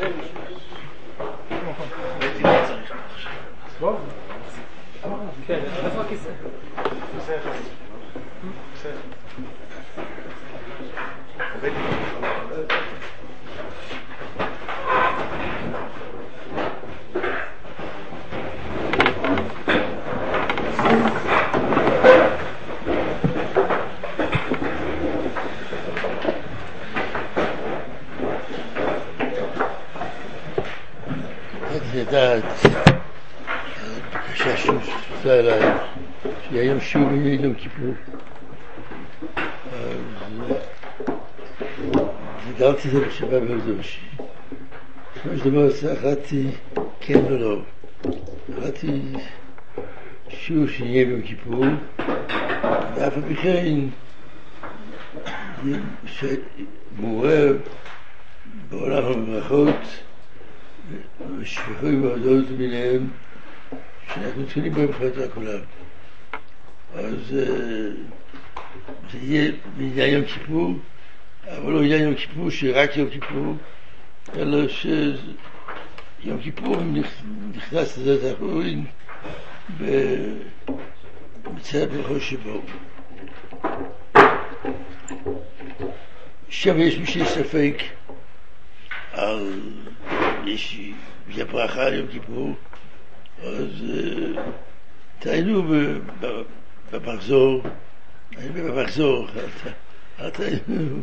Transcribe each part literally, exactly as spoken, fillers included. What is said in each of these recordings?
בוא. כן, איפה הכיסא? בסדר. בסדר. לדעת, בקשה שעושה אליי, שהיום שיעור יום כיפור. אז גדלתי את זה בשבע בקדוש. ממש דבר עושה, החלטתי כן ולא. החלטתי שיעור שיהיה ביום כיפור, ואף על פי כן מעורר בעולם הברכות ושפכוי ועדות ביניהם שאנחנו מתחילים בהם חלטה כולם. אז זה יהיה בעניין יום כיפור, אבל לא עניין יום כיפור שרק יום כיפור, אלא שיום כיפור נכנס לזה האחרון במצב ברכות שבו. שם יש מי שיש ספק על יש ברכה על יום כיפור, אז תעיינו במחזור, אני במחזור, אל תעיינו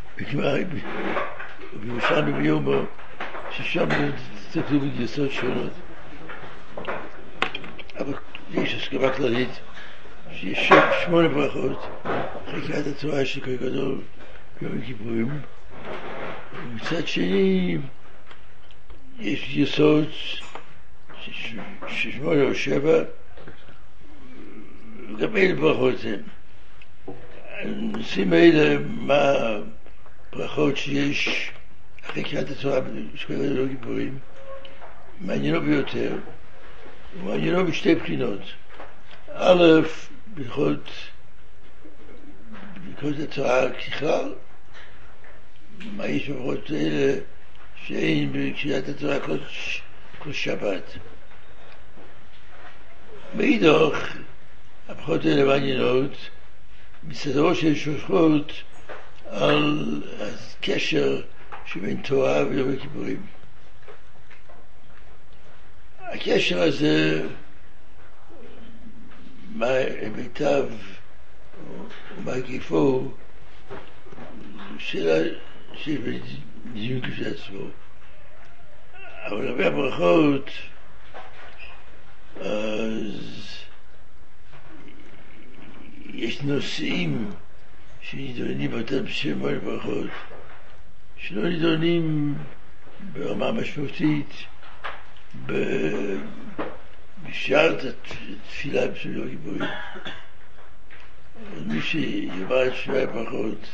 בירושלים ביום ששם תסתכלו בגרסות שונות, אבל יש הסכמה כללית שיש שמונה ברכות חקיקת התורה של כל גדול ביום כיפורים, ומצד שני יש יסוד ששמונה או שבע, גם אלה ברכות הם. הנושאים האלה, מה ברכות שיש אחרי קריאת התורה של יום כיפורים, מעניינו ביותר, ומעניינו בשתי בחינות. א', ברכות ברכות התורה ככלל, מה יש ברכות האלה שאין בקריאת התורה כל, כל שבת. מאידך, הברכות האלה מעניינות מסתדרו של שולחות על הקשר שבין תורה ויום הכיפורים. הקשר הזה, מה מיטב ומה הקיפו שאלה שיש בדיון כשל עצמו. אבל הרבה הברכות, אז יש נושאים שנידונים באותם שמונה ברכות, שלא נידונים ברמה משמעותית בשעת התפילה של יום כיפורים. מי שיאמר את שמונה ברכות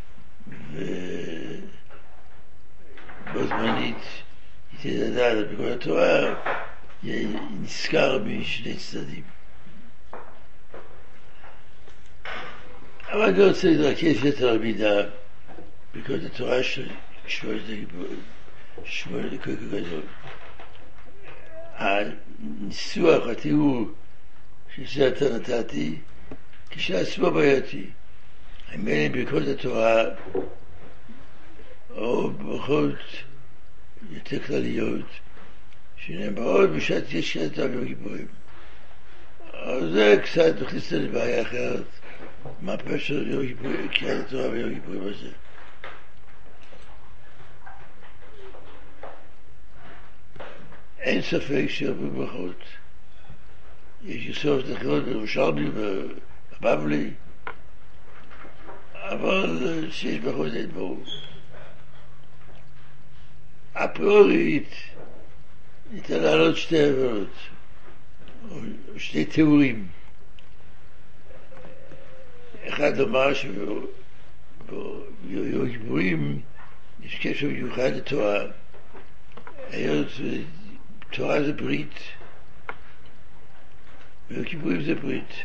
ובו זמנית ייתן את הדעת על בכל התורה, נזכר משני צדדים. אבל אני רוצה להתרכז יותר על מידה בכל התורה של שמונה דקות גדול. הניסוח, התיאור שזה אתה נתתי, כשעצמו בעייתי. אם אין ברכות התורה או ברכות יותר כלליות שנאמרות בשעת יש קריאת התורה ביום כיפורים. אז זה קצת מכניס אותנו לבעיה אחרת. מה פשר קריאת התורה ביום כיפורים הזה? אין ספק שהרבה ברכות. יש יסוד אחרות בירושלמי ובבבלי, אבל שיש ברכות אין ברור. אפריורית ניתן להעלות שתי עבירות, או שתי תיאורים. אחד לומר שביום כיפורים יש קשר מיוחד לתורה, היות תורה זה ברית, ויום כיפורים זה ברית.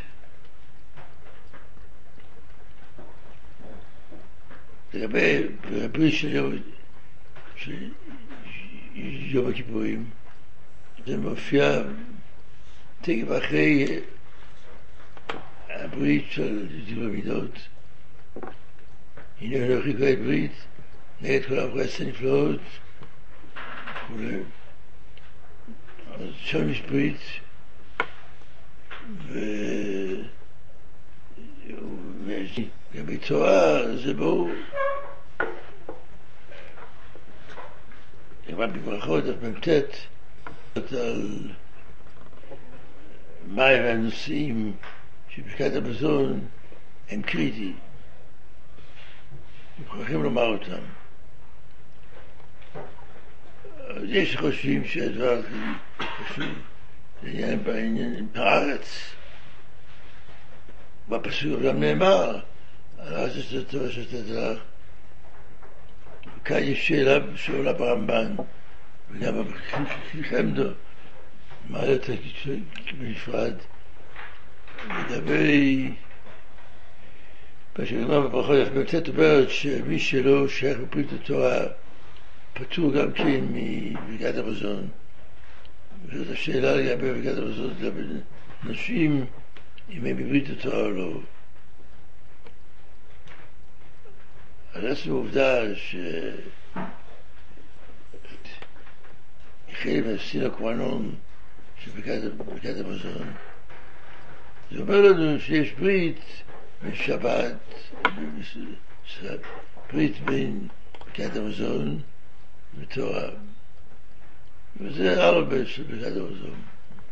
לגבי הברית של יום, של יום הכיפורים. זה מופיע תקף אחרי הברית של דברי מידות. הנה אנוכי כרת ברית נגד כל הפרס הנפלאות וכולי. אז שם יש ברית, וגם בתורה זה ברור. כמובן בברכות, אז במתת על מהם הנושאים שברכת המזון הם קריטיים. מוכרחים לומר אותם. אז יש חושבים שהדבר חשוב, זה עניין בעניין בארץ. בפסוק גם נאמר, על ארץ אשר נתתי לך. וכאן יש שאלה שעולה ברמב"ן, וגם בחמדו, מעלה את זה בנפרד, לגבי בשביל בברכות, באמת אומרת שמי שלא שייך בברית התורה פטור גם כן מברכת המזון. וזאת השאלה לגבי ברכת המזון, לגבי נשים, אם הם בברית התורה או לא. אז עצם העובדה ש... חלק מהסין הקרואנון של ברכת המזון, זה אומר לנו שיש ברית בשבת, ברית בין ברכת המזון ותורה, וזה הרבה של ברכת המזון.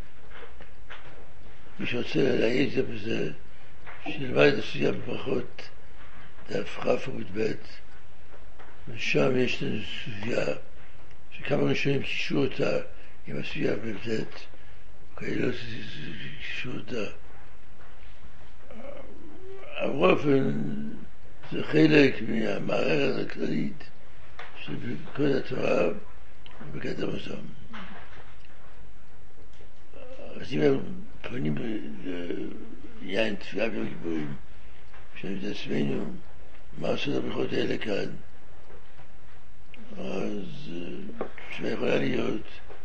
מי שרוצה להעיד זה בזה, שנלמד את הסוגיה בברכות דף כ' עמוד ב', ושם יש לנו סוגיה שכמה ראשונים קישרו אותה עם הסוגיה בב', וכאלה לא קישרו אותה. אבל באופן זה חלק מהמערכת הכללית של ברכות התורה וברכת המזון. אז אם הם פונים לעניין תפילה ביום הכיפורים, שואלים את עצמנו מה עושות הברכות האלה כאן, אז תשובה יכולה להיות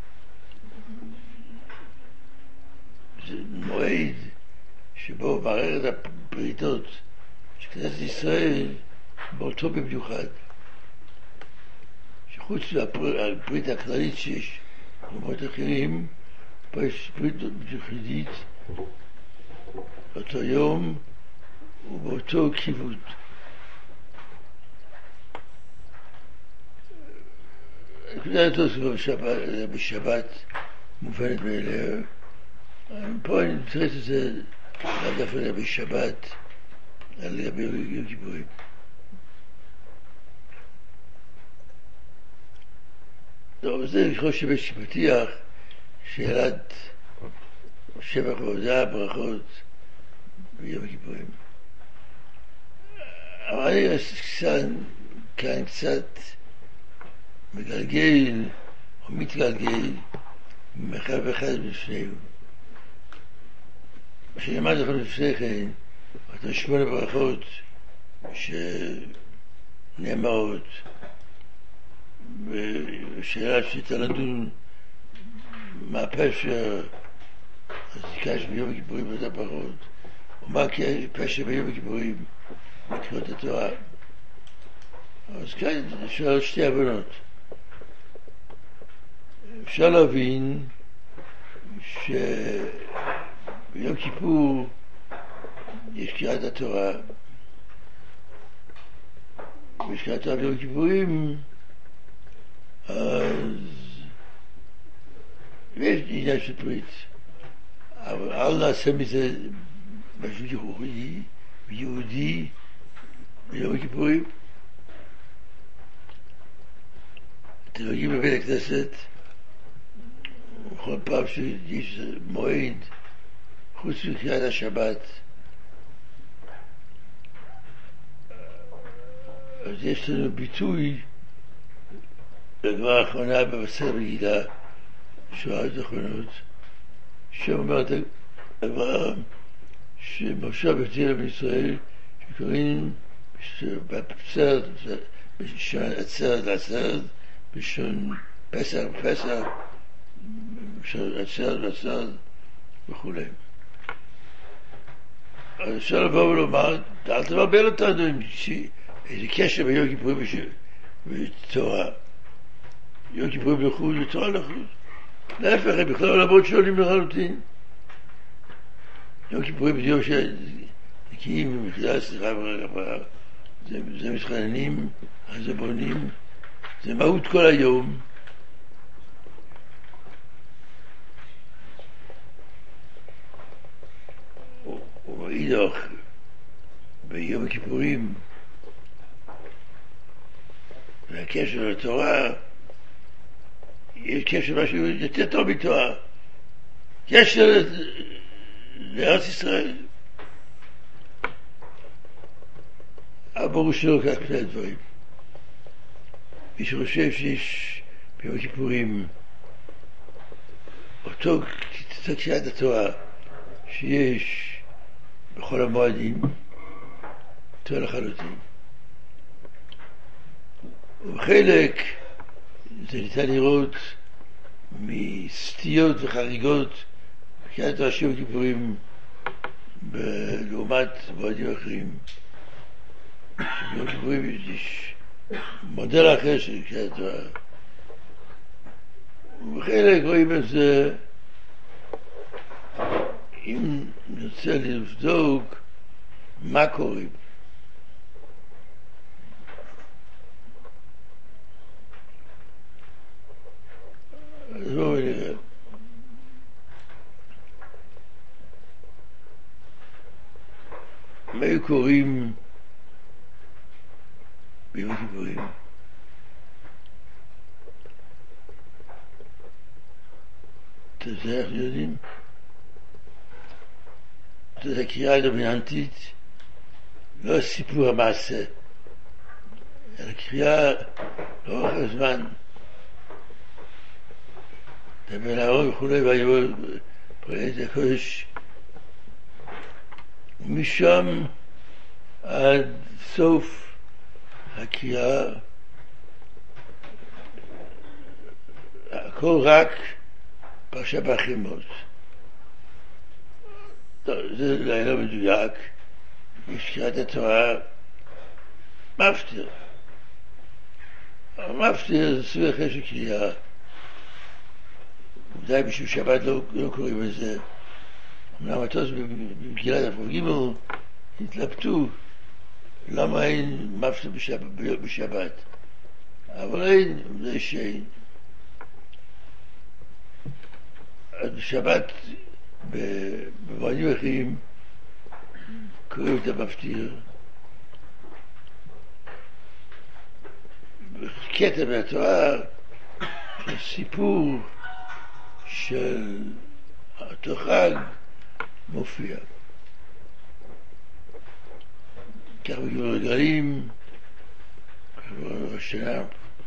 זה מועד שבו מערכת הבריתות של כנסת ישראל באותו במיוחד, שחוץ מהברית הכללית שיש במקומות אחרים, פה יש ברית מיוחדת באותו יום ובאותו כיוון. הנקודה הזאת בשבת, בשבת מובנת מאליה. פה אני מתרץ את זה דווקא לגבי שבת, לגבי יום כיפורים. טוב, זה אני חושב שפתיח שאלת שבח והודאה, ברכות ביום הכיפורים. אבל אני כאן קצת מגלגל או מתגלגל מאחד ואחד בפנינו. מה שנאמר לכם לפני כן, אותם שמונה ברכות שנאמרות, ושאלה שצריך לדון מה הפשר הזיקה שביום הכיפורים באותה ברכות, ומה הפשר ביום הכיפורים בקריאות התורה. אז כאן אפשר שתי הבנות. אפשר להבין שביום כיפור יש קריאת התורה, ויש קריאת התורה ביום כיפורים, אז יש עניין של ברית, אבל אל נעשה מזה משהו ייחודי ויהודי ביום הכיפורים. אתם מגיעים לבית הכנסת, בכל פעם שיש מועד חוץ מקריאת השבת, אז יש לנו ביטוי לגמרא האחרונה במסכת מגילה, שורת האחרונות, שאומרת הגמרא שמשה בתילה בישראל שקוראים בעצרת עצרת לעצרת בשון פסח, פסח, עצר, עצר וכו'. אז אפשר לבוא ולומר, אל תבלבל אותנו עם איזה קשר ביום כיפור ותורה. יום כיפור לחוד ותורה לחוד. להפך, הם בכלל עולמות שונים לחלוטין. יום כיפור זה יום שנקיים ומחילה סליחה ורחבה. זה מתחננים, זה בונים, זה מהות כל היום. ומאידך, ביום הכיפורים, והקשר לתורה, יש קשר משהו יותר טוב מתורה. קשר לארץ ישראל. אבל ברור שלא כך פני הדברים. מי שחושב שיש ביום הכיפורים אותו קריאת התורה שיש בכל המועדים, אותו לחלוטין. ובחלק זה ניתן לראות מסטיות וחריגות בקריאת התורה של יום הכיפורים לעומת מועדים אחרים. ביום הכיפורים יש מודל אחר של קריאת התורה. ובחלק רואים את זה, אם נרצה לבדוק מה קורה. אז בואו נראה. מה היו קוראים ביום הכיפורים? את זה אנחנו יודעים. זאת הקריאה הדומיננטית, לא סיפור המעשה, אלא קריאה לאורך הזמן. דבר לארון וכולי, ויבוא פרעת הקודש, ומשם עד סוף הקריאה, הכל רק פרשה בחימות. זה לא מדויק. יש קריאת התורה מפטיר. המפטיר זה סוג אחר של קריאה. ודאי בשביל שבת לא, לא קוראים את זה. אמנם התוס במגילת הפרקים התלבטו למה אין מפטיר בשבת, בשבת. אבל אין, זה שאין. אז בשבת במועדים אחרים קוראים את המפטיר. קטע מהתורה, סיפור של אותו חג מופיע. כך בגמר רגלים, כך בגמר השנה.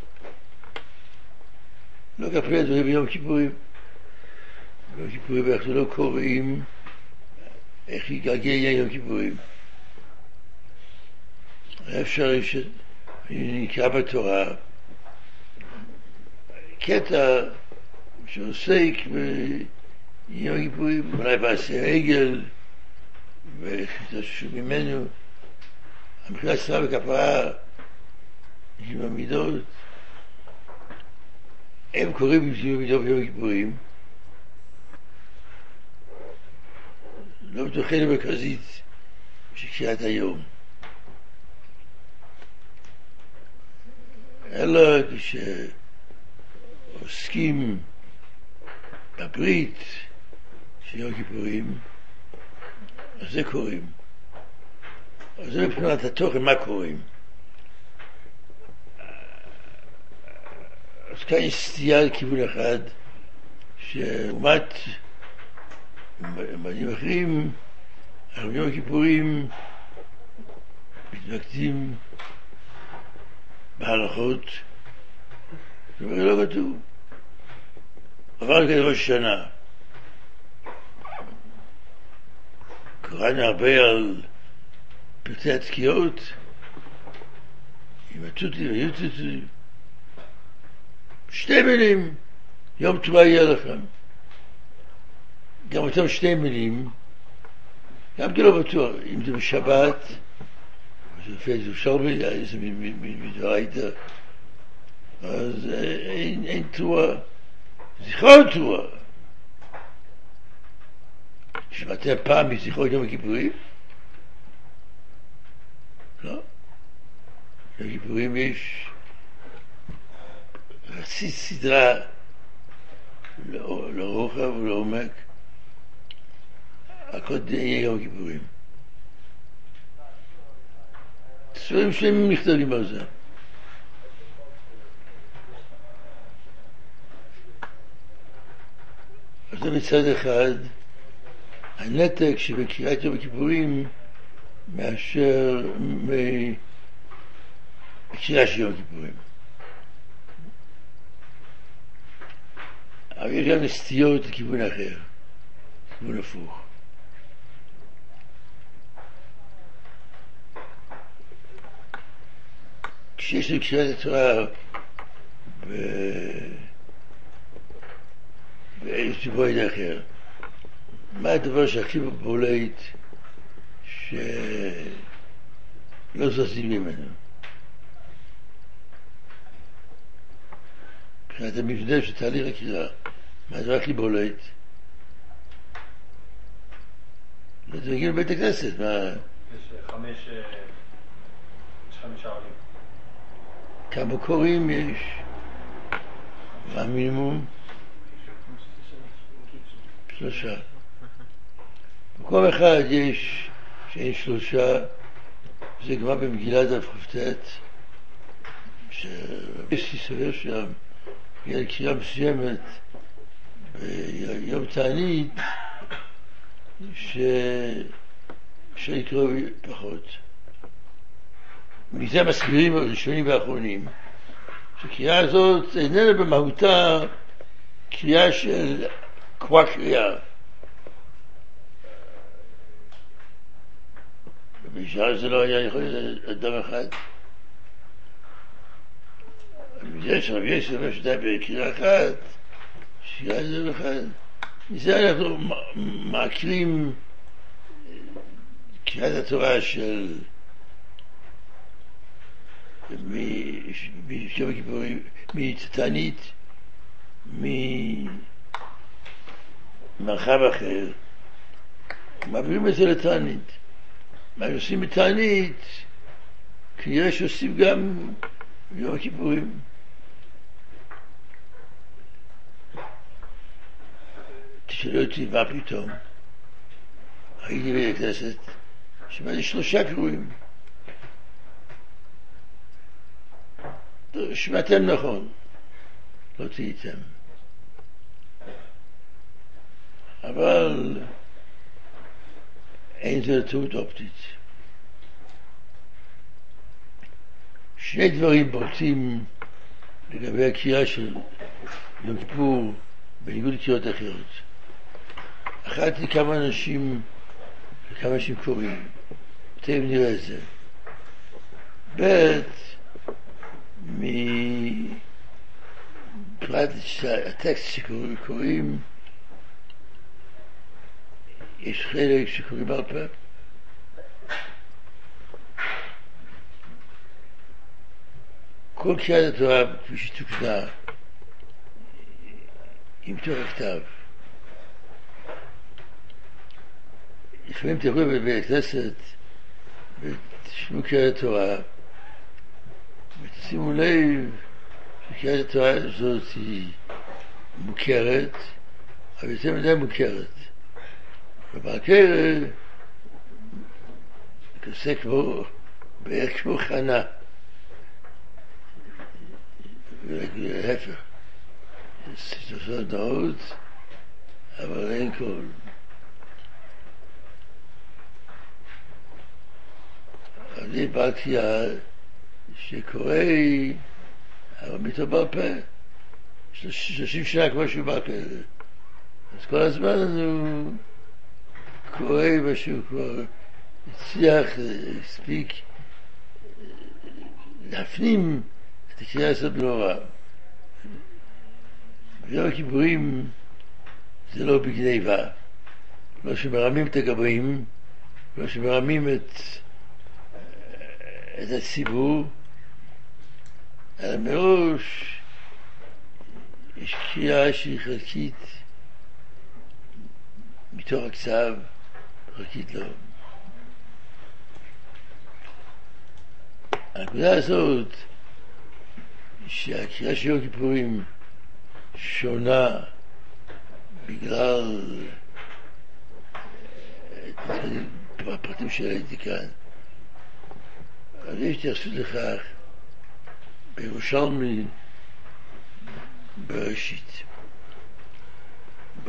לא כפי הדברים ביום כיפורים. ביום כיפורים אנחנו לא קוראים איך יגלגל יום כיפורים. אפשר שנקרא בתורה קטע שעוסק ביום כיפורים, אולי בעשה עגל וחשוב ממנו המחילה סליחה וכפרה עם המידות. הם קוראים עם המידות ביום כיפורים, לא בתוכנו מרכזית של קריאת היום, אלא כשעוסקים בברית של יום כיפורים, אז זה קוראים. אז זה מבחינת התוכן מה קוראים. אז כאן יש סטייה לכיוון אחד, שלעומת מועדים אחרים, אנחנו ביום הכיפורים מתמקדים בהלכות, זה לא כתוב. עבר כדי ראש שנה. קראנו הרבה על פרטי התקיעות, עם התותים והיוטוטים, שתי מילים, יום טובה יהיה לכם. גם אותם שתי מילים, גם כי לא בטוח, אם זה בשבת, זה לפי זה אפשר זה מדברייתא, אז אין, אין תרועה, זיכרון תרועה. שמעתם פעם מזיכרון יום הכיפורים? לא. יום הכיפורים יש רציף סדרה לרוחב ולעומק, הכל יהיה יום הכיפורים. ספרים שלמים נכתבים על זה. אז זה מצד אחד הנתק שבקריאת יום הכיפורים מאשר בקריאה של יום הכיפורים. אבל יש גם סטיות לכיוון אחר, לכיוון הפוך. כשיש לי קריאת התורה באיזשהו מועד אחר, מה הדבר שהכי בולט שלא זזים ממנו? מבחינת המבנה של תהליך הקריאה, מה הדבר הכי בולט? זה מגיע לבית הכנסת, מה? יש חמש, יש חמישה עולים. כמה קוראים יש? מה המינימום? שלושה. במקום אחד יש שאין שלושה, זה גמרא במגילת דף כ"ט, שיש סובר שם, בגלל קריאה מסוימת ביום תענית, שאפשר לקרוא פחות. מזה מסבירים הראשונים והאחרונים, שקריאה הזאת איננה במהותה קריאה של כבר קריאה. ובשעה זה לא היה יכול להיות אדם אחד. יש רבי יוסף שדה בקריאה אחת, שקריאה זה אחד. מזה אנחנו מעקרים קריאת התורה של מיום הכיפורים, מתענית, ממרחב אחר, מעבירים את זה לתענית. מה שעושים בתענית, כנראה שעושים גם ביום הכיפורים. תשאלו אותי מה פתאום, הייתי בית הכנסת, שמעתי שלושה קרואים. שמעתם נכון, לא תהייתם. אבל אין זה טעות אופטית. שני דברים בולטים לגבי הקריאה של יום כיפור בניגוד לקריאות אחרות. אחת היא כמה אנשים, כמה אנשים קוראים. תכף נראה את זה. ב' מפרט הטקסט שקוראים, יש חלק שקוראים בעל פה. כל קריאת התורה כפי שתוקנה עם תוך הכתב. לפעמים תראו בבית הכנסת ותשמעו קריאת התורה ותשימו לב שקריאת התורה הזאת היא מוכרת, אבל יותר מדי מוכרת. ובעקר כזה כמו בערך כמו חנה, להפך, יש תופעות נאות אבל אין קול. אני באתי שקורא אבל מתו בעל פה שלושים שנה כמו שהוא בעל פה, אז כל הזמן הוא קורא משהו כבר הצליח, הספיק להפנים את הקריאה הזאת בנורא. יום הכיפורים זה לא בגניבה, לא שמרמים את הגבאים, לא שמרמים את, את הציבור, אלא מראש יש קריאה שהיא חלקית מתוך הכתב, חלקית לא. הנקודה הזאת שהקריאה של יום הכיפורים שונה בגלל הפרטים שראיתי כאן, אז יש התייחסות לכך בירושלמי בראשית. ב...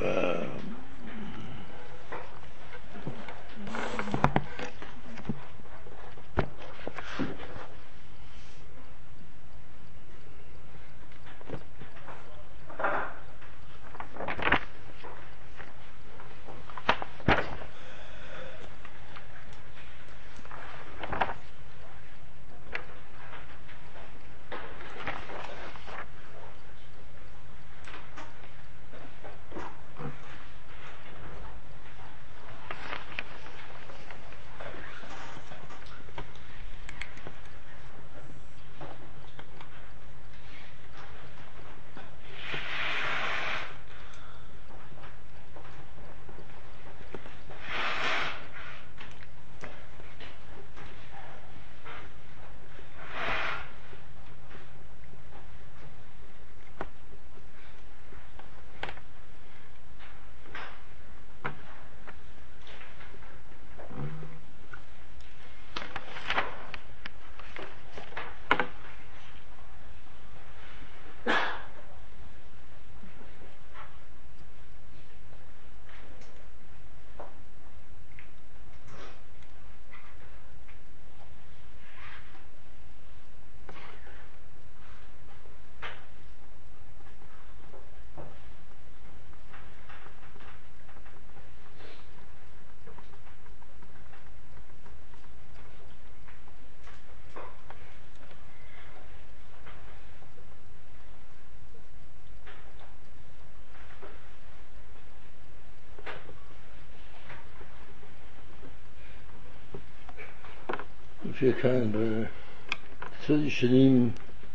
שכאן בצד השנים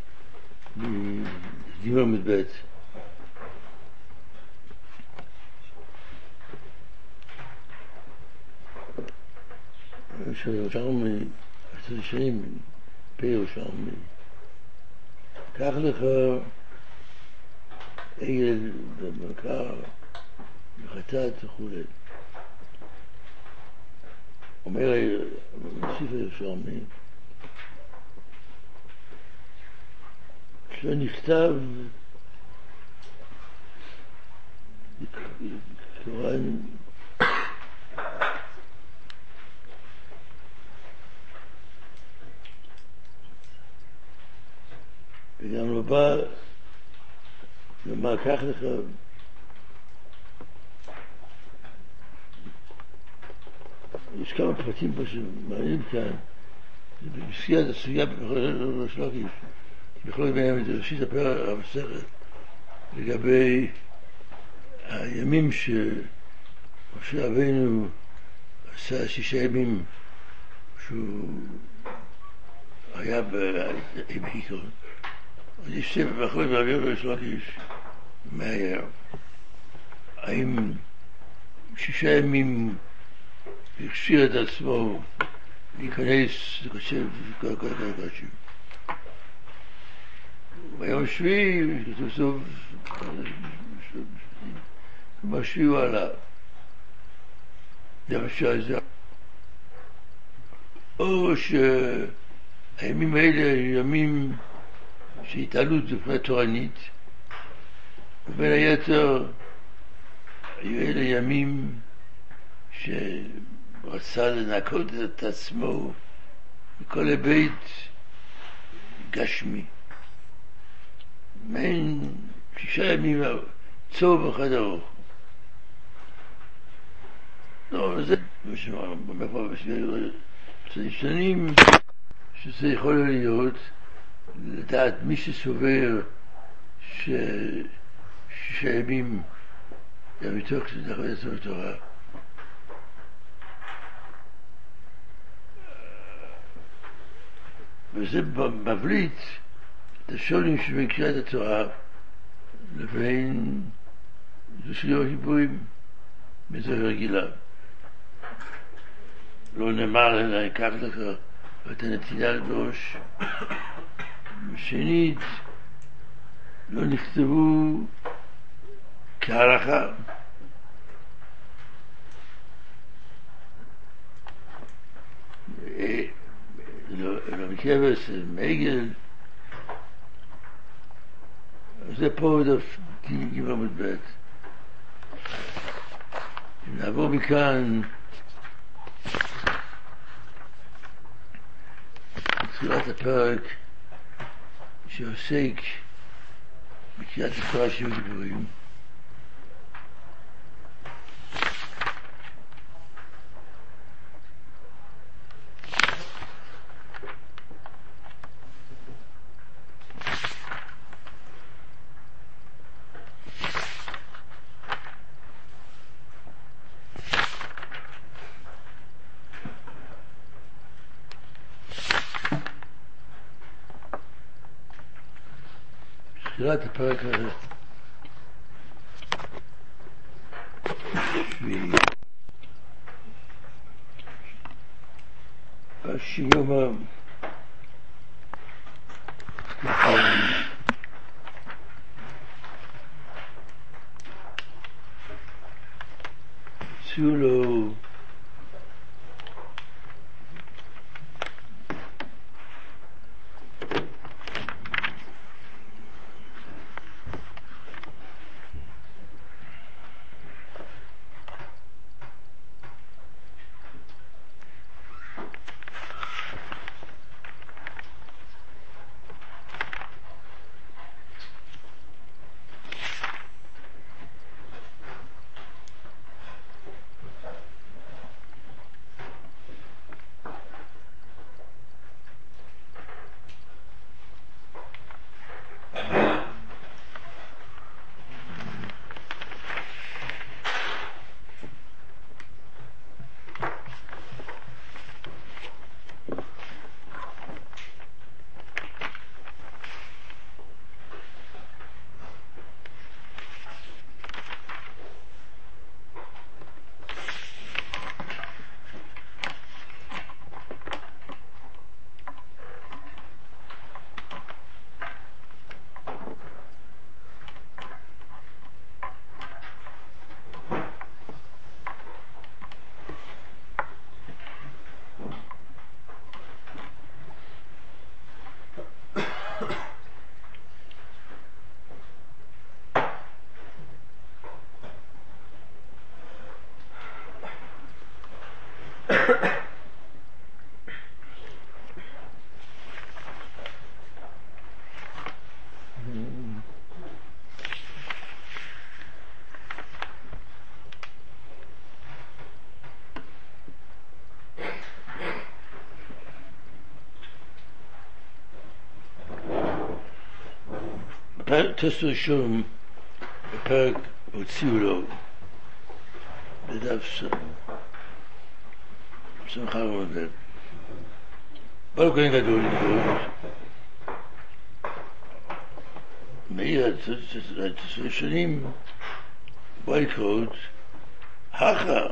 בדימה מדבט שירושלמי בצד השנים פה ירושלמי קח לך עגל במכר מחטאת וכו'. אומר מוסיף הירושלמי שלא נכתב קוראן וגם לא בא לומר קח לך יש כמה פרטים פה שמעניינים כאן במסגרת הסוגיה של לקיש בכלול ביניהם את ראשית הפרק המסכת לגבי הימים שמשה רבינו עשה שישה ימים שהוא היה בהיקון. אז יש ספר בכלול באוויר של לקיש מהר האם שישה ימים הכשיר את עצמו להיכנס לקצב כל כל כל קודשים. ביום שביעי כתוב סוף כמה שביעו עליו דמשא זה או שהימים האלה ימים שהתעלות בפני תורנית ובין היתר היו אלה ימים שרצה לנקות את עצמו מכל היבט גשמי. מעין שישה ימים צום אחד ארוך. לא, זה מה שאומר פה בסביב שנים שזה יכול להיות לדעת מי שסובר ש... שישה ימים גם מתוך כבוד ספר תורה. וזה מבליט את השוני שבקריאת התורה לבין זו של יום הכיפורים בזו רגילה. לא נאמר אלא קח לך ואת הנתינה לדרוש. ושנית, לא נכתבו כהלכה. לא מקבס, מעגל. זה פה דף ג' עמוד ב'. נעבור מכאן לתחילת הפרק שעוסק בקריאת התורה של יום הכיפורים. תחילת הפרק הזה רש"י אומר הציעו לו טקסט ראשון בפרק הוציאו לו בדף שמחה ומודד בא לו כהן גדול לקרוא מאיר את הראשונים בא לקרוא הכה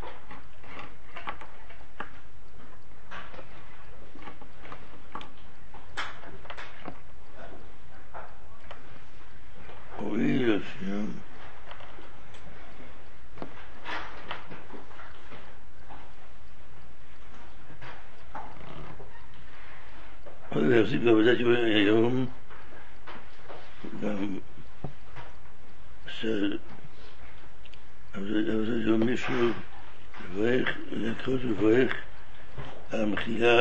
להפסיק בעבודת היום גם עבודת יום מישהו לברך, לקרות ולברך על המחילה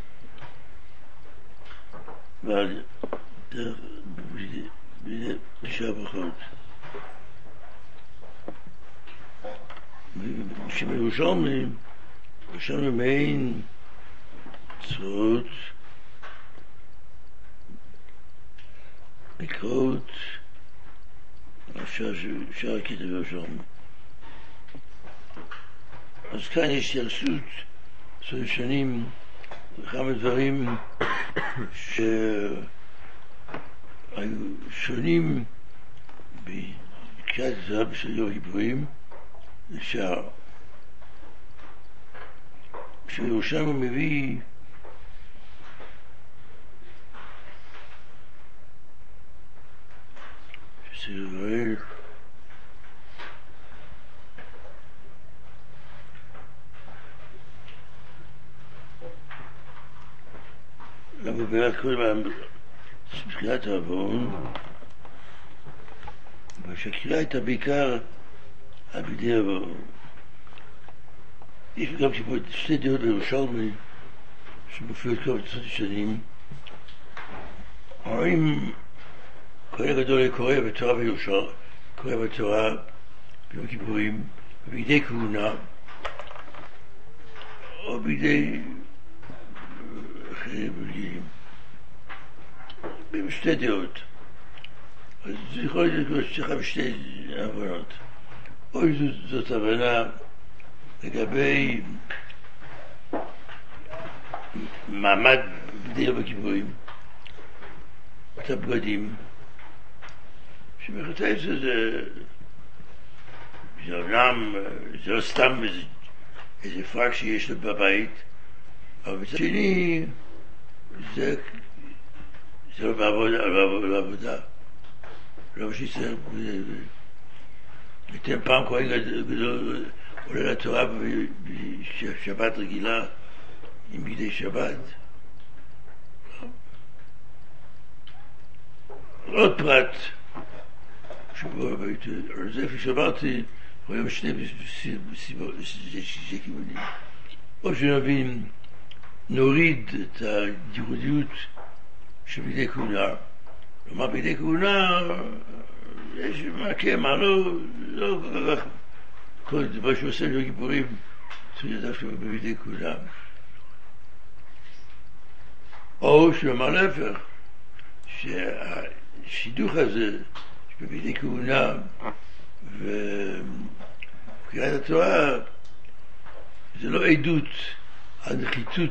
ועל דרך תשעה ברכות. שמירושלמים ישנו מעין צורות לקרות אפשר כתבו שם. אז כאן יש התייחסות עשרים שנים לכמה דברים שהיו שונים בקריאת התורה של יום הכיפורים לשאר. כשירושלמי מביא שסרואל למה באמת קודם בקריאת העוון, ושהקריאה הייתה בעיקר על בידי העוון. יש גם שתי דעות בירושלמי שמופיעות כבר עשרות שנים. רואים כהן הגדול קורא בתורה בירושלים, קורא בתורה ביום הכיפורים, בידי כהונה או בידי אחרים רגילים, בשתי דעות. אז זה יכול להיות שצריכה בשתי הבנות. או זאת הבנה לגבי מעמד בידי יום הכיפורים, את הבגדים, שבחטא זה, זה, זה אומנם, זה לא סתם איזה, איזה פרק שיש לו בבית, אבל מצד שני, זה, זה לא בעבודה, לא בעבודה. לא שצריך, ניתן פעם כהן גדול עולה לתורה בשבת רגילה עם בגדי שבת. עוד פרט שבו זה כפי שאמרתי, רואים שני כיוונים. או שנבין, נוריד את הייחודיות של בגדי כהונה. כלומר, בגדי כהונה יש מה כן, מה לא, לא כל כך, כל דבר שעושה ביום הכיפורים צריך לדעת שהוא בבגדי כהונה. או שאומר להפך, שהשידוך הזה שבבגדי כהונה וקריאת התורה זה לא עדות על נחיתות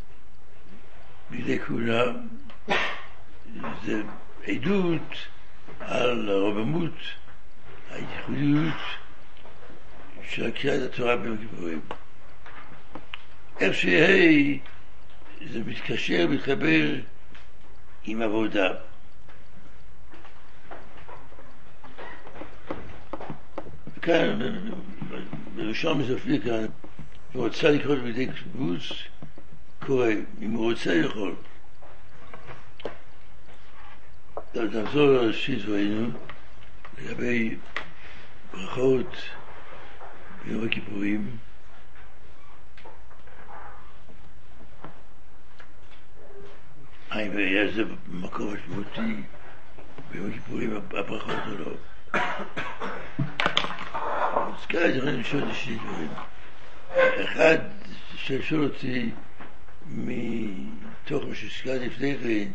בגדי כהונה, זה עדות על הרבנות, הייחודיות של קריאת התורה ביום הכיפורים. איך שיהיה, זה מתקשר, מתחבר עם עבודה. כאן, בראשון מסופי כאן, הוא רוצה לקרוא בידי קיבוץ, קורא, אם הוא רוצה יכול. נחזור לראשית דברינו לגבי ברכות ביום הכיפורים. האם יש זה מקום משמעותי ביום הכיפורים הברכות או לא? אז כאן אני יכול לשאול שני דברים. אחד ששאל אותי מתוך מה שהזכרתי לפני כן,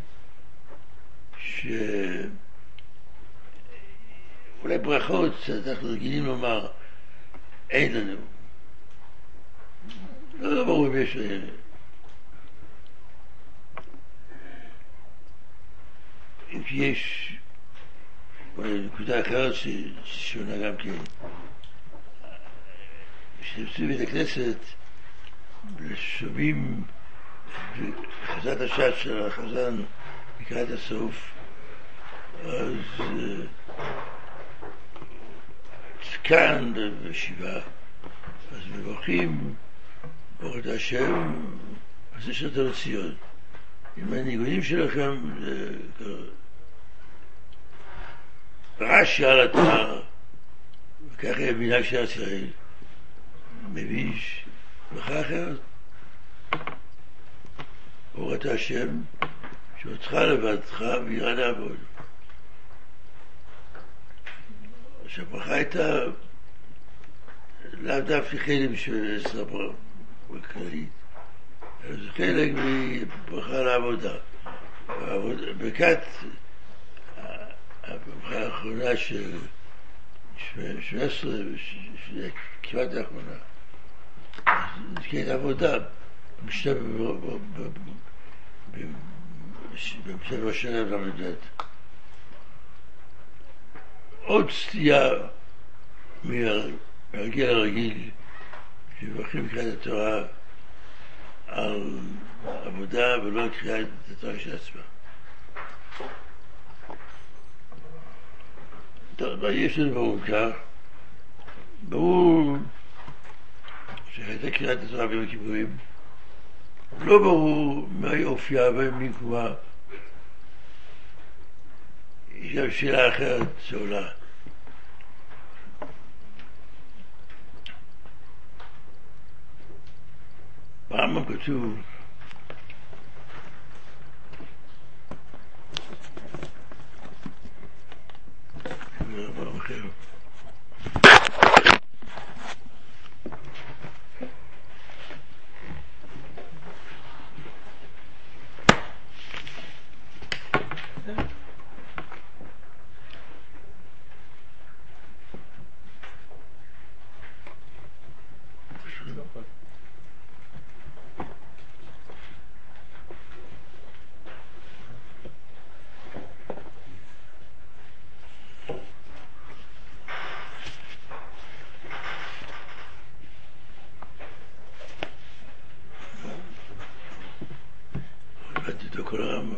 שאולי ברכות שאנחנו רגילים לומר אין לנו, לא ברור אם יש לנו. אם יש נקודה אחרת ששונה גם כן, כשנמצאים בית הכנסת שומעים בחזרת השעת של החזן לקראת הסוף, אז כאן בשבעה אז מברכים ברוך אתה השם עשה שאתה לציון. עם הניגונים שלכם רש"י על התורה, וכך היה מנהג של ישראל, מביש ברכה אחרת, ברוך אתה השם שאותך לבדך וירא לעבוד. שהברכה הייתה לאו דווקא חלק בשביל עשרה בכללית, אלא זה חלק מברכה לעבודה. ברכת הברכה האחרונה של שמונה עשרה, שזה כמעט האחרונה. אז כן, עבודה, משנה בשנה למדת. עוד סטייה מהרגיל הרגיל, שמברכים קריאת התורה על עבודה ולא על קריאת התורה של עצמה. טוב, יש לנו ברור כך, ברור שהייתה קריאת התורה ביום הכיפורים, לא ברור מה אופייה ומיקומה. יש גם שאלה אחרת שעולה. פעם כתוב פעם אחר כל הרמב"ם.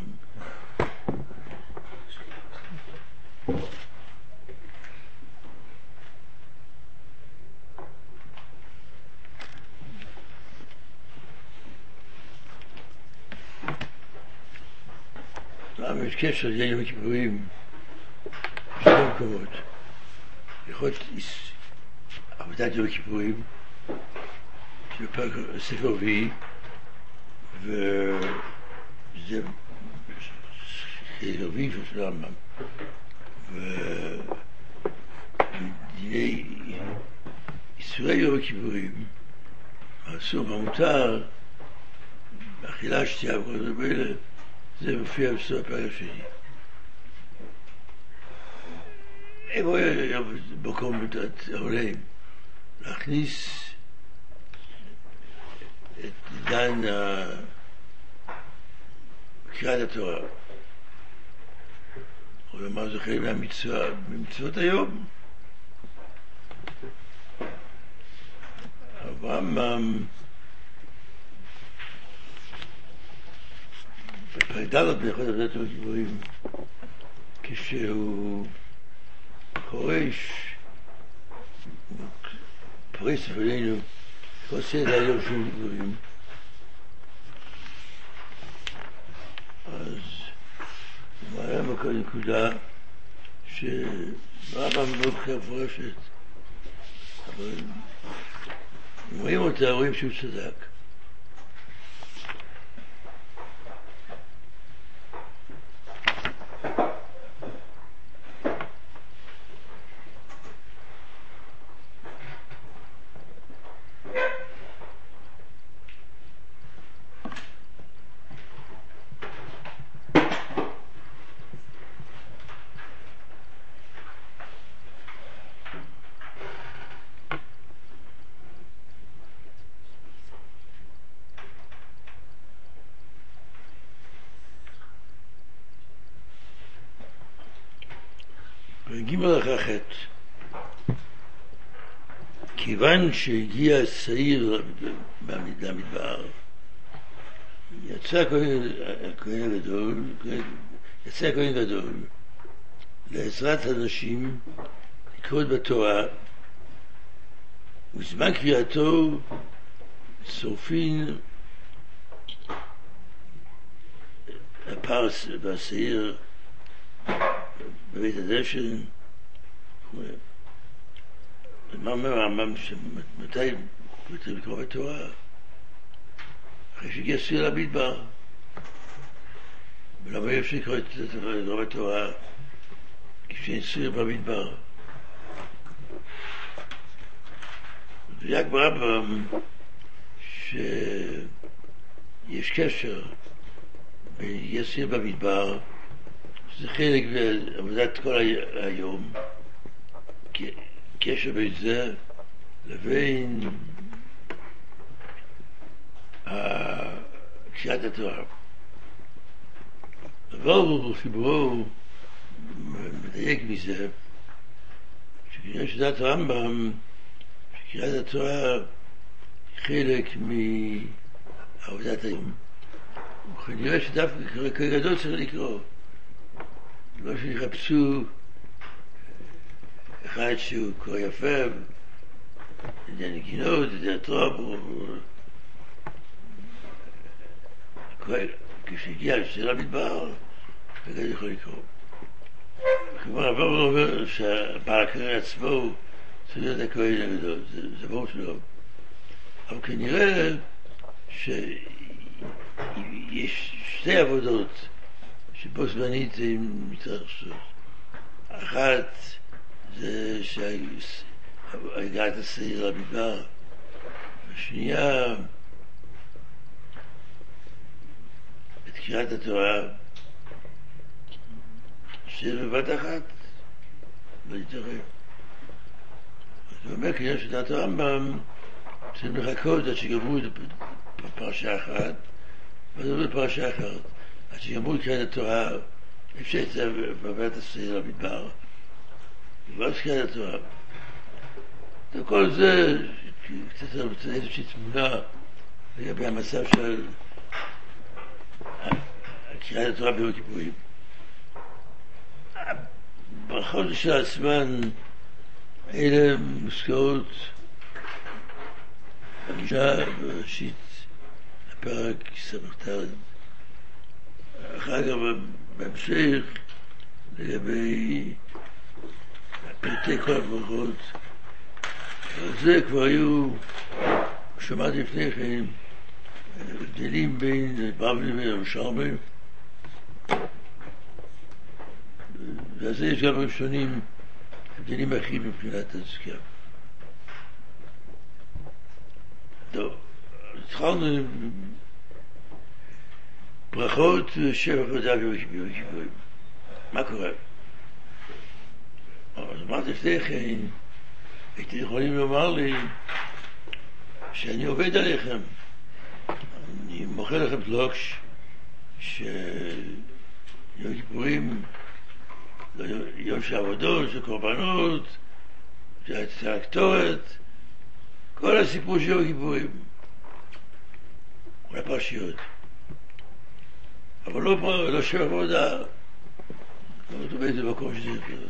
למה יש קשר ליום הכיפורים בשני מקומות. יכול להיות עבודת יום הכיפורים ספר רביעי וזה רביעי של הרמב"ם ודיני איסורי יום הכיפורים האסור והמותר באכילה, שתייה וכל זה באלה זה מופיע בסוף הפרק השני. איפה היה מקום העולם להכניס את עידן קריאת התורה. או לומר זה חלק מהמצווה, ממצוות היום. הרמב"ם בפרק ד' בהלכות עבודת יום הכיפורים, כשהוא חורש, הוא פורס לפנינו כל סדר היום של יום הכיפורים. אז הוא מעלה בכל נקודה שהרמב"ם לא בחירה מפורשת, אבל אם רואים אותה, רואים שהוא צדק. גימל אחת, כיוון שהגיע השעיר למדבר, יצא הכהן הגדול, יצא הכהן גדול לעזרת אנשים לקרוא בתורה, ובזמן קריאתו שורפין הפרס והשעיר בבית הדשן. מה אומר הרמב"ם שמתי מתחילים לקרוא בתורה? אחרי שהגיע השעיר למדבר. ולמה אי אפשר לקרוא בתורה כשאין שעיר במדבר? ויק ברמב"ם שיש קשר בין יש שעיר במדבר, זה חלק בעבודת כל היום, הקשר בין זה לבין קריאת התורה. אבל חיברו מדייק מזה, שכנראה שדעת הרמב"ם, שקריאת התורה חלק מעבודת היום. וכנראה שדווקא כגדול צריך לקרוא. לא שיחפשו אחד שהוא קורא יפה, יודע נגינות, יודע טוב, כשהגיע לשאלה מדבר, וכזה יכול לקרוא. כלומר, אבל הוא אומר שהבעל הקריא עצמו צריך להיות הכהן הגדול, זה ברור שלא. אבל כנראה שיש שתי עבודות שבו זמנית הן מתרחשות. אחת זה שהגעת השעיר למדבר, השנייה את קריאת התורה שבבת אחת לא יתראה. זאת אומרת, כנראה שדעת הרמב"ם צריכים לחכות עד שגמרו את פרשה אחת ואז עברו לפרשה אחרת. עד שגמרו את קריאת התורה אפשר את זה בבת השעיר למדבר ואז קריאת התורה. וכל זה קצת איזושהי תמונה לגבי המצב של קריאת התורה ביום הכיפורים. ברכות של עצמן אלה מוזכרות במשנה בראשית הפרק סמ"ד. אחר כך בהמשך לגבי פרטי כל הברכות, זה כבר היו, שמעתי לפני כן, הבדלים בין בבלי וירושלמי, ואז יש גם ראשונים הבדלים אחרים מבחינת הזכייה. טוב, התחלנו עם ברכות שבח ודעה ביום הכיפורים. מה קורה? אז אמרתי לפני כן, הייתם יכולים לומר לי שאני עובד עליכם. אני מוכר לכם פלוקש שיום הכיפורים יום של עבודות, של קורבנות, של הקטורת, כל הסיפור של יום הכיפורים. אולי פרשיות. אבל לא, לא שבח ודעה. לא אותו באיזה מקום שזה יקרה.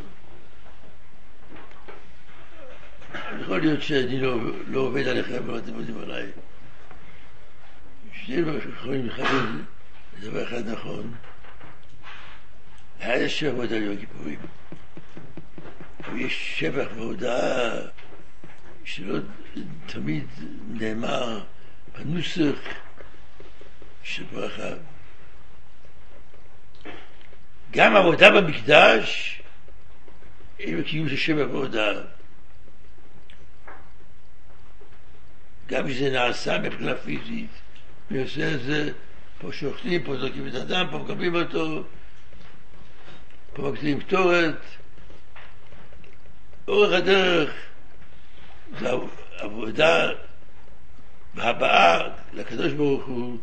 יכול להיות שאני לא, לא עובד עליכם ואתם עובדים עליי. שנינו יכולים לכבד לדבר אחד נכון. היה שבח והודעה ליום הכיפורים. אבל יש שבח והודעה שלא תמיד נאמר בנוסח של ברכה. גם עבודה במקדש הם קיום של שבח והודעה. גם כשזה נעשה מבחינה פיזית, מי עושה את זה, פה שוחטים, פה זורקים את האדם, פה מקבלים אותו, פה מקטינים קטורת. אורך הדרך זה עבודה והבאה לקדוש ברוך הוא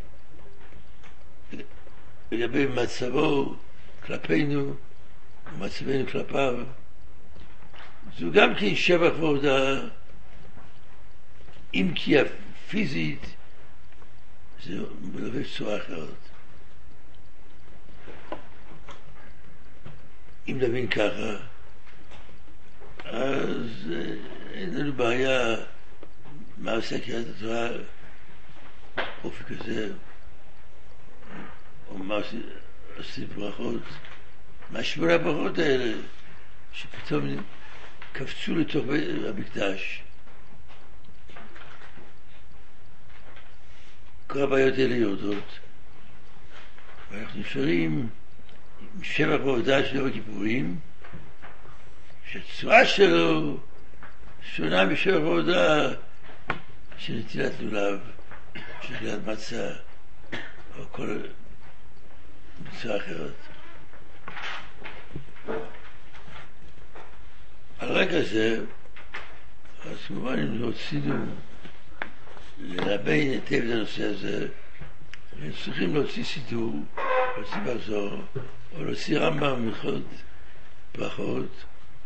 לגבי מצבו כלפינו ומצבנו כלפיו. זו גם כן שבח והודעה, אם כי הפיזית זה מלווה צורה אחרת. אם נבין ככה, אז אין לנו בעיה מה עושה קריאת התורה אופי כזה, או מה עושים ברכות, מה שמונה הברכות האלה שפתאום קפצו לתוך המקדש. כל הבעיות האלה יורדות, ואנחנו נשארים עם שבח והודעה של יום הכיפורים, שהצורה שלו שונה משבח והודעה של נטילת לולב, של אכילת מצה, או כל מצווה אחרת. על רקע זה אז כמובן אם רצינו ללבן היטב את הנושא הזה, הם צריכים להוציא סידור, להוציא מחזור, או להוציא רמב"ם מלכות ברכות,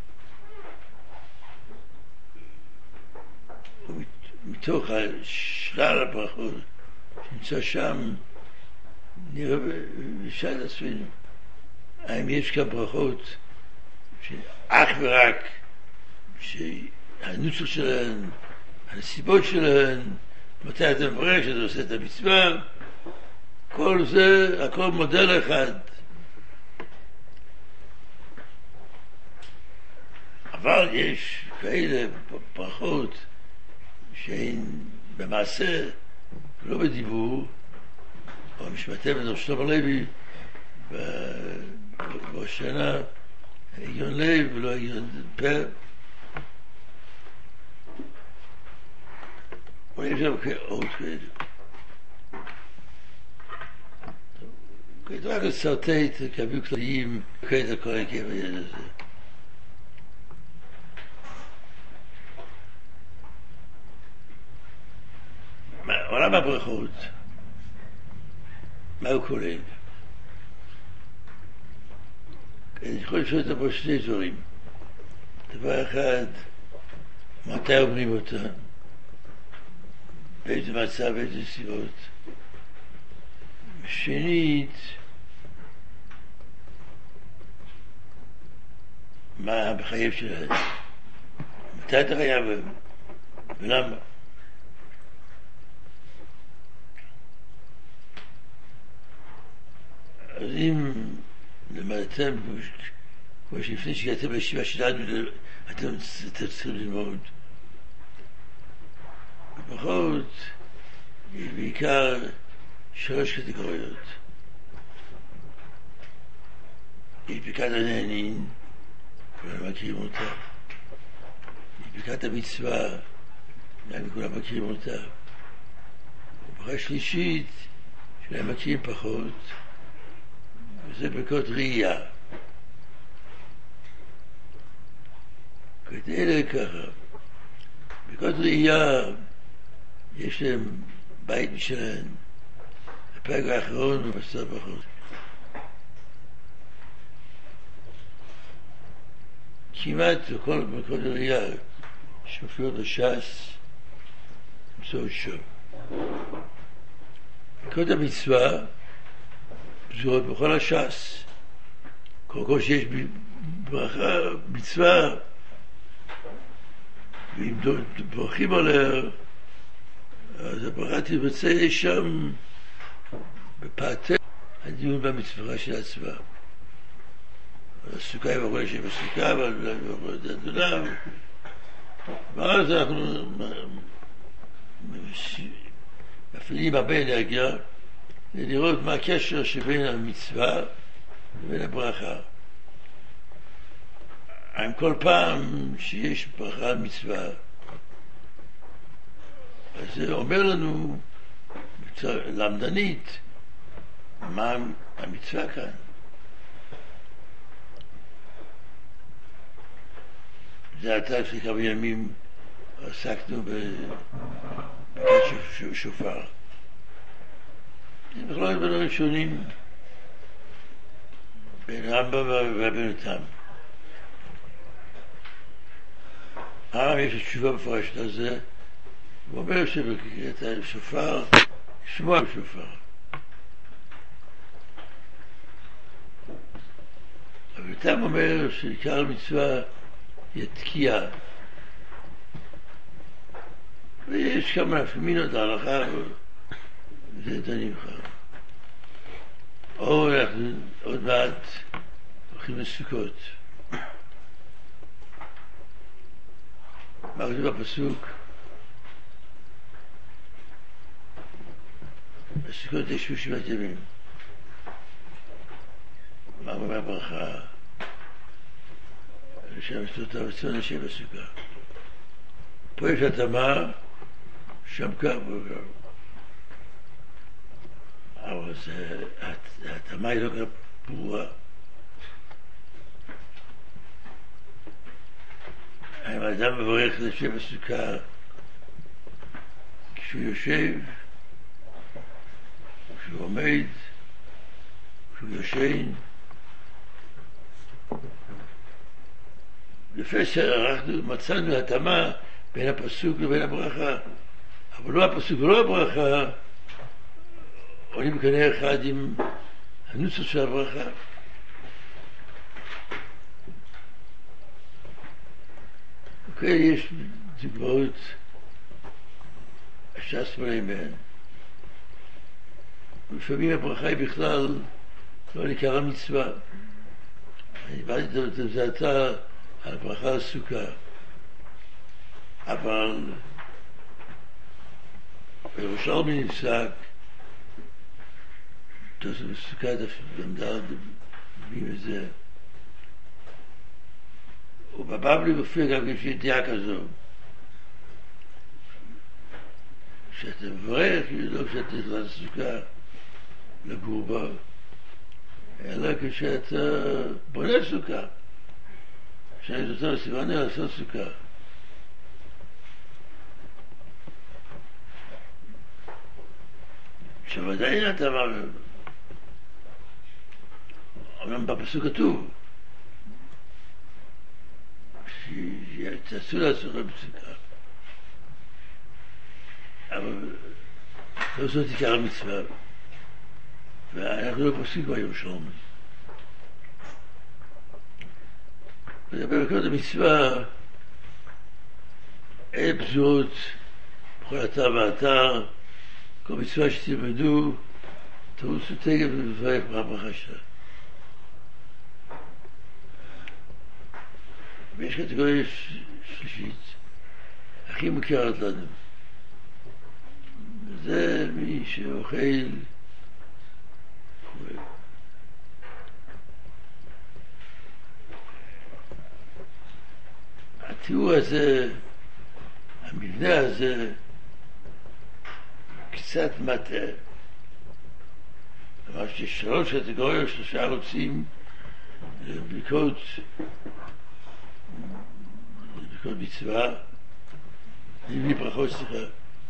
מתוך שלל הברכות שנמצא שם, נראה ושאל את עצמנו, האם יש כאן ברכות שאך ורק שהנוסח שלהן, הנסיבות שלהן, מתי אתה מברך שאתה עושה את המצווה, כל זה, הכל מודל אחד. אבל יש כאלה ברכות שהן במעשה, לא בדיבור, או משפטי בן שלמה לוי, בראש שנה, הגיון לב ולא הגיון פה. אולי יש גם עוד כאלה. כעת רק לסרטט, קביעו כלליים, כעת הכל היקב היד הזה. עולם הברכות, מה הוא כולל? אני יכול לשאול את פה שני דברים. דבר אחד, מתי אומרים אותה? באיזה מצב, באיזה סיבות. שנית, מה המחייב שלהם? מתי אתה חייב? ולמה? אז אם למדתם, כמו שלפני שהגעתם לישיבה שלנו, אתם צריכים ללמוד. ברכות, בעיקר שלוש קטגוריות. יש ברכת הנהנין, כולם מכירים אותה. יש ברכת המצווה, גם כולם מכירים אותה. וברכה שלישית, שלהם מכירים פחות, וזה ברכות ראייה. כדי ככה, ברכות ראייה, יש להם בית משלהם. הפרק האחרון במסע ברכות. כמעט בכל ברכות ראייה שמופיעות בש"ס, נמצאות שם. ברכות המצווה פזורות בכל הש"ס. כל כך שיש ברכה, מצווה, ואם ברכים עליה, אז הברכה תבצע שם בפאתי הדיון במצווה של עצמה. הסוכה היא ברורה שהיא בסוכה, אבל היא ברורה את הדונם. ואז אנחנו מפעילים הרבה אנרגיה לראות מה הקשר שבין המצווה ובין הברכה. עם כל פעם שיש ברכה על מצווה, אז זה אומר לנו למדנית מה המצווה כאן. זה עתה לפני כמה ימים עסקנו בברכת שופר. זה בכלל בין הראשונים בין רמב"ם ובין תם. הרמב"ם יש תשובה מפורשת על זה, הוא אומר שבקריאת השופר, שמוע בשופר. אבל תם אומר שעיקר המצווה היא התקיעה. ויש כמה נפמינות להלכה, וזה דנים לך. או אנחנו עוד מעט הולכים לסוכות. מה כתוב בפסוק? בסוכות ישבו שבעת ימים. מה אומר הברכה? שם שתות הרצון השם בסוכה. פה יש התאמה, שם כך בוגר. אבל התאמה היא לא כך ברורה. האדם מברך לשם הסוכה כשהוא יושב, כשהוא עומד, כשהוא ישן. לפי שאנחנו מצאנו התאמה בין הפסוק לבין הברכה, אבל לא הפסוק ולא הברכה עולים בקנה אחד עם הנוסח של הברכה. אוקיי, יש דוגמאות הש"ס מלאים מהן. לפעמים הברכה היא בכלל לא נקרא מצווה. אני באתי את זה על ברכה על סוכה, אבל בירושלמי נפסק תוספות בסוכה למדה דברים וזה, ובבבלי מופיע גם יש ידיעה כזו שאתה מברך לא כשאתה נכנס לסוכה לגור בה, אלא כשאתה בונה סוכה, שאני רוצה לסימני לעשות סוכה. שוודאי אתה אמר, אומנם בפסוק כתוב שתעשו לעצמך בסוכה, אבל לא זאת עיקר המצווה, ואנחנו לא פוסקים בירושלמי. וברכות המצווה אין פזורות בכל אתר ואתר, כל מצווה שתלמדו תרוצו תגף ולברך מהברכה שלה. ויש קטגוריה שלישית הכי מוכרת לנו, זה מי שאוכל חולה. התיאור הזה, המבנה הזה קצת מטעה. אבל שיש שלוש קטגוריות, שלושה ערוצים לבדיקות לבדיקות מצווה, לבלי ברכות, סליחה.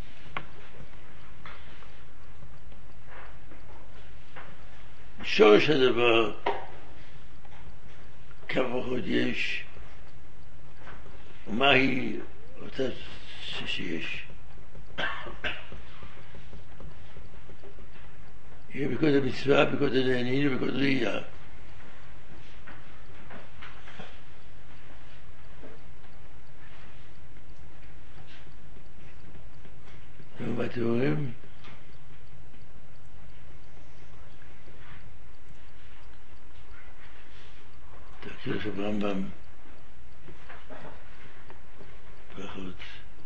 שורש הדבר, כמה ברכות יש, ומהי אותה שיש. יהיה בקוד המצווה, בקוד הנהנין ובקוד ראייה. ומה אתם אומרים? תקשיב של רמב"ם ברכות.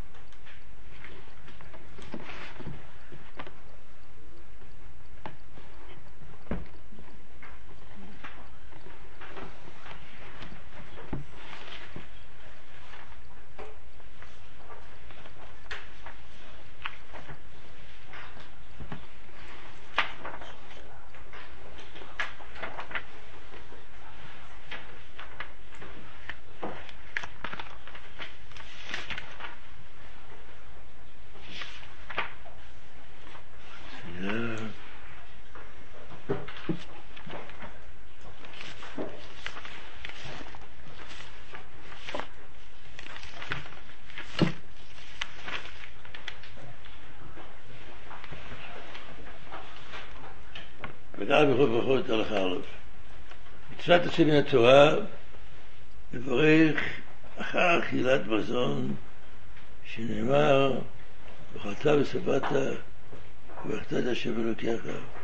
וגם בכל ברכות הלכה א'. מצוות עשה מן התורה לברך אחר אכילת מזון, שנאמר ואכלת ושבעת וברכת את השם אלוקיך.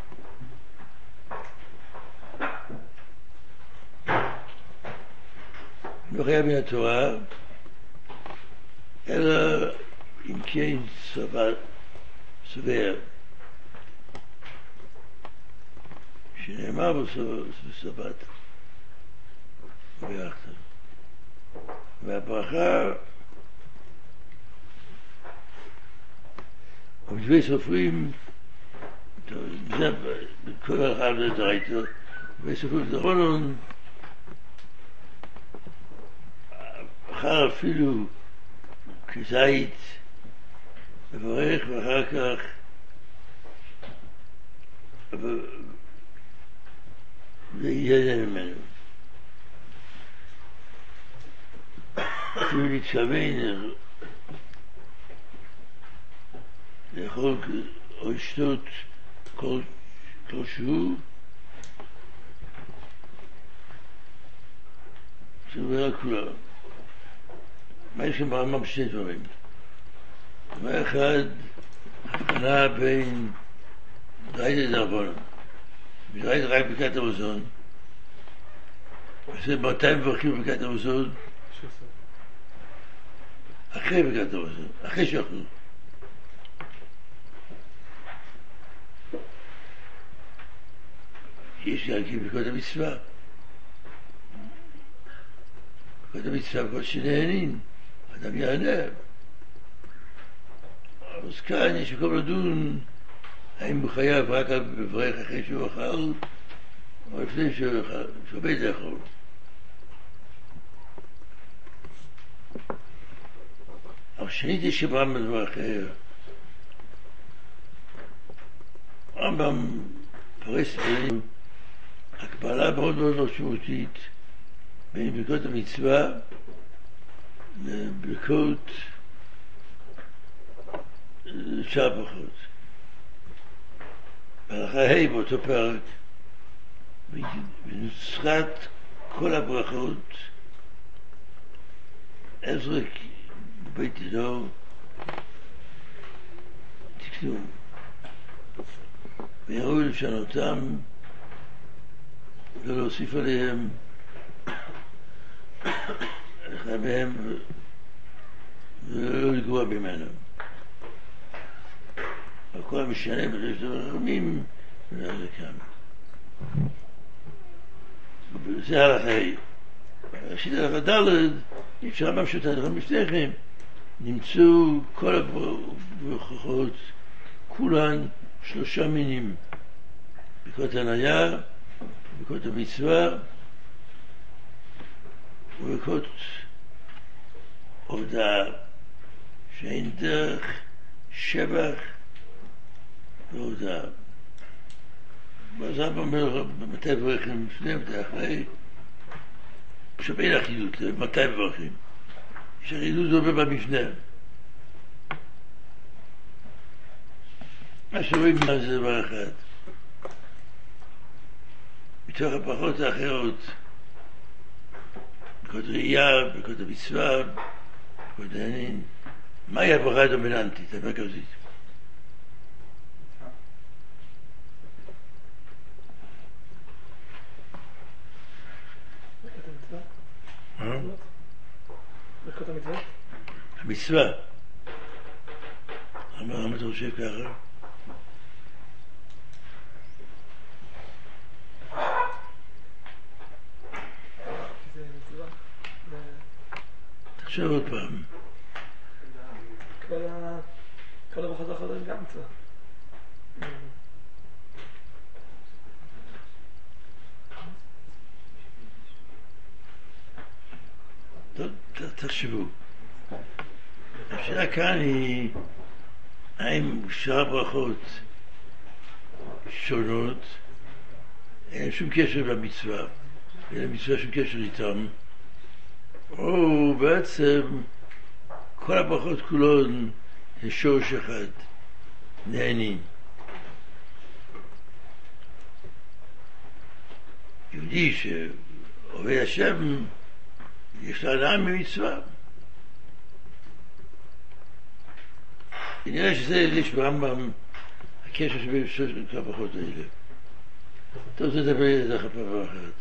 לא חייב מן התורה, אלא אם כן סובר, שנאמר בסבת וברכת. והברכה ובדברי סופרים, זה בכל אחד לדרייתו, דברי סופרים דרונון, אחר אפשר אפילו כזית לברך ואחר כך ויהיה ממנו. אפילו להתכוון לאכול או לשתות כל שהוא שעובר על כולם. מה יש כאן ברמה בשני דברים? דבר אחד, הבחנה בין דרייתא דרבנן. דרייתא רק ברכת המזון. וזה מתי מברכים ברכת המזון? אחרי ברכת המזון, אחרי שאכלו. יש גם כי ברכות המצווה. ברכות המצווה ברכות שנהנים, אדם יענה. אז כאן יש מקום לדון האם הוא חייב רק לברך אחרי שהוא אכל או לפני שהוא אכל, שהוא עומד לאכול. אבל שנית יש רמב"ם בדבר אחר. רמב"ם פרס בין הקבלה מאוד מאוד משמעותית בין ברכות המצווה לברכות שאר ברכות. בהלכה ה' באותו פרק בנוסחת כל הברכות עזרא בבית דינו תקנו ויראו לשנותם ולהוסיף עליהם אחד מהם ולא לגרוע ממנו. הכל המשנה בדרך של הרחמים ונראה כאן. זה הלכה. ראשית הלכה ד' אפשר במשותף הדברים לפניכם. נמצאו כל הברכות, כולן שלושה מינים. ברכות הניה, ברכות המצווה וברכות הודאה, שאין דרך שבח והודאה. ואז אבא אומר, מתי ברכם לפני, מתי אחרי? עכשיו אין אחידות, מתי ברכם? יש אחידות זה אומר במפנה. מה שרואים מה זה דבר אחד. מתוך הברכות האחרות, ברכות ראייה, ברכות המצווה, ברכות הענין, מהי הברכה הדומיננטית, המרכזית? ברכות המצווה? המצווה. למה אתה חושב ככה? זה מצווה. תחשוב עוד פעם. כל הברכות האחרות הם גם מצווה. תחשבו. השאלה כאן היא האם שאר הברכות שונות, אין שום קשר למצווה, אין למצווה שום קשר איתם, או בעצם כל הברכות כולן הן שורש אחד, נהנים. יהודי שעובד השם יש לה הנאה ממצווה. נראה שזה יש ברמב"ם הקשר שבין שלושת הברכות האלה. אתה רוצה לדבר על זה אחת פעם אחרת.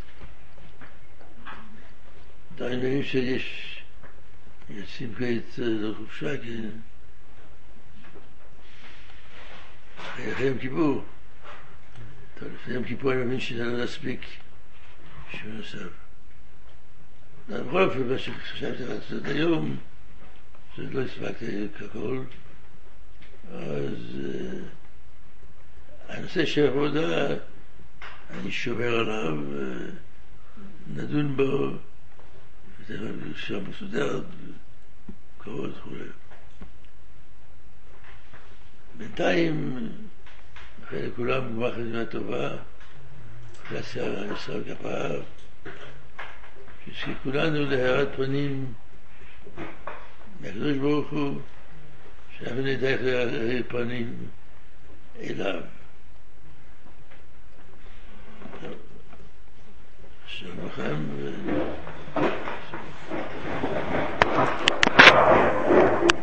עדיין מבינים שיש יוצאים כעת לחופשה, כן. אחרי יום כיפור. טוב, לפני יום כיפור אני מבין שזה לא להספיק שהוא נוסף. בכל אופן, מה שחשבתי לעשות היום, שזה לא הספקתי ככל, אז הנושא של עבודה, אני שומר עליו, נדון בו, שם מסודר, קרוב וכו'. בינתיים, אחרי לכולם גמר חתימה טובה, אחרי עשר כפיו, שכולנו להארת פנים מהקדוש ברוך הוא, שאנחנו נדע איך להאיר פנים אליו. שלום לכם.